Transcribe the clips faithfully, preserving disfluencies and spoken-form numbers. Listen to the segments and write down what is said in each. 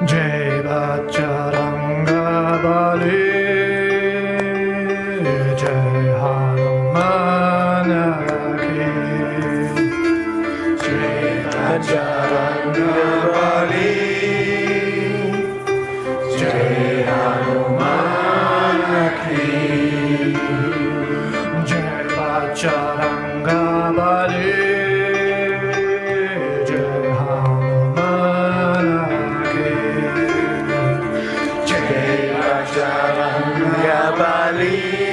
Jai Bacharanga Bali, Jai Hanuman ki. Jai Bacharanga Bali, Jai Hanuman ki. Jai Bacharanga Bali, Jai Hanuman ki. Jai Bacharanga Bali,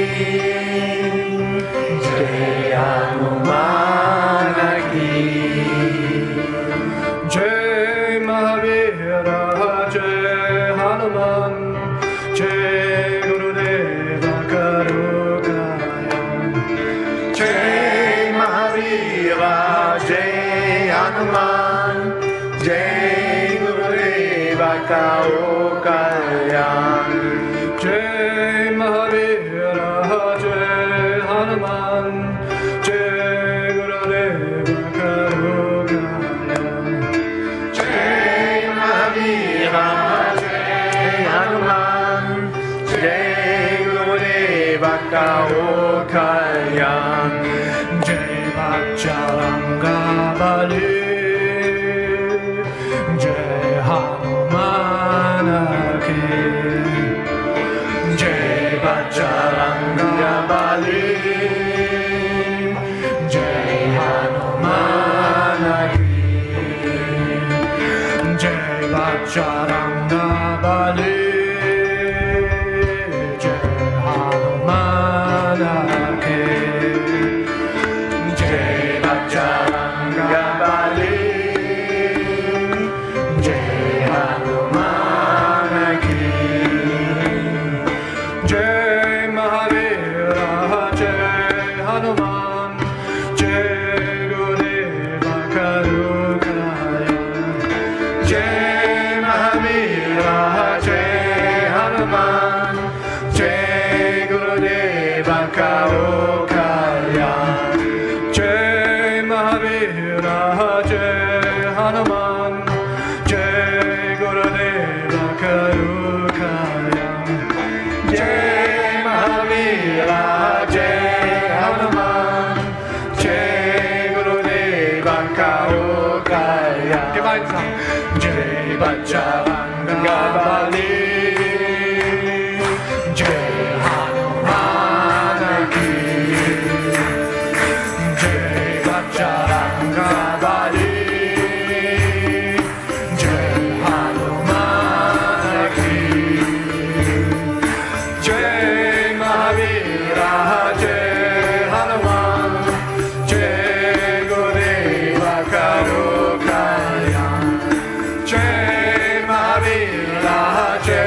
Jai Hanuman ki. Jai Mahavira, Jai Hanuman, Jai Gurudeva Karukaya. Jai Mahavira, Jai Hanuman, Jai Gurudeva Karukaya. Jai Mahavira, Jai Hanuman, Jai Gurudeva Karukaya. Jai Mahavira, Jai Hanuman, Jai Gurudeva Karukaya. Jai Bacharanga Bali, Jai Hanuman ki. Jai Bacharanga Bali, Jai Hanuman ki. Jai Bacharanga Bali, Jai Hanuman ki. Jai Bacharanga Bali, Jai Hanuman ki. Jai Mahavira, Jai Hanuman, Jai Gurudeva Karukaya. Jai Mahavira, Jai Hanuman, Jai Gurudeva Karukaya. Jai Mahavira, Jai Hanuman, Jai Gurudeva Karukaya. Jai Mahavira, Jai Hanuman, Jai Gurudeva Karukaya. Gemeinsam. Jai Bacharanga Bali, Jai Hanuman ki. Jai Bacharanga Bali, Jai Hanuman ki. Jai Mahavira, Jai Hanuman, Jai Gurudeva Karukaya. Jai Mahavira, Jai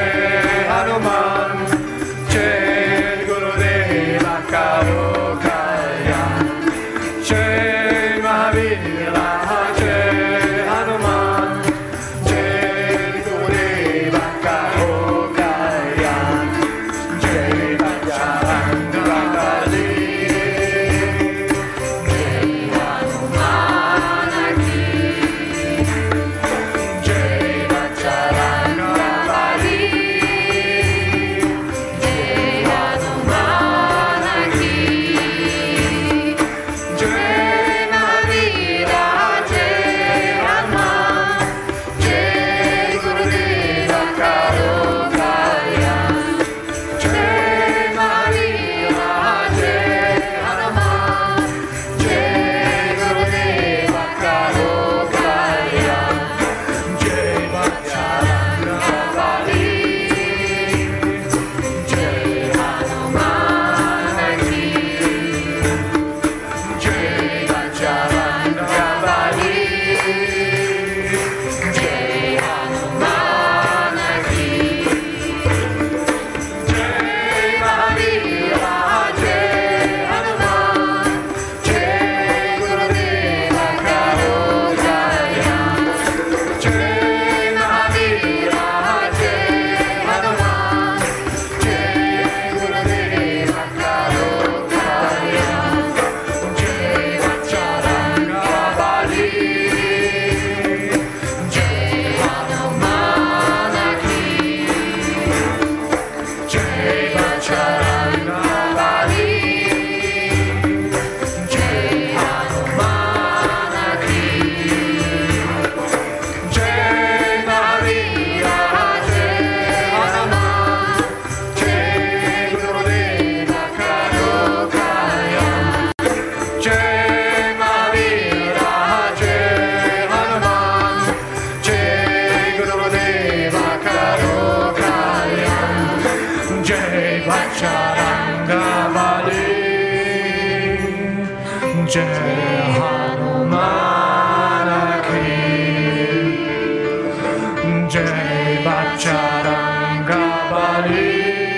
Jai Bacharanga Bali,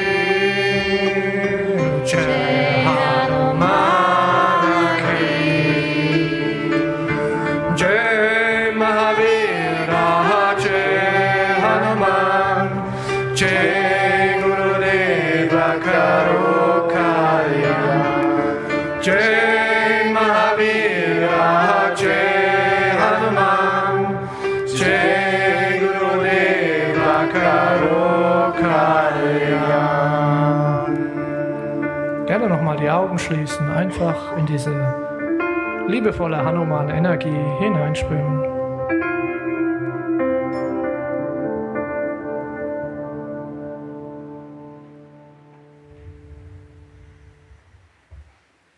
Jai Hanuman ki, Jai Mahavira, Jai Hanuman, Jai Gurudeva Karo Kalyan, Jai Mahavira, Jai Hanuman, Jai Gurudeva Karo Kalyan. Gerne nochmal die Augen schließen, einfach in diese liebevolle Hanuman-Energie hineinspüren.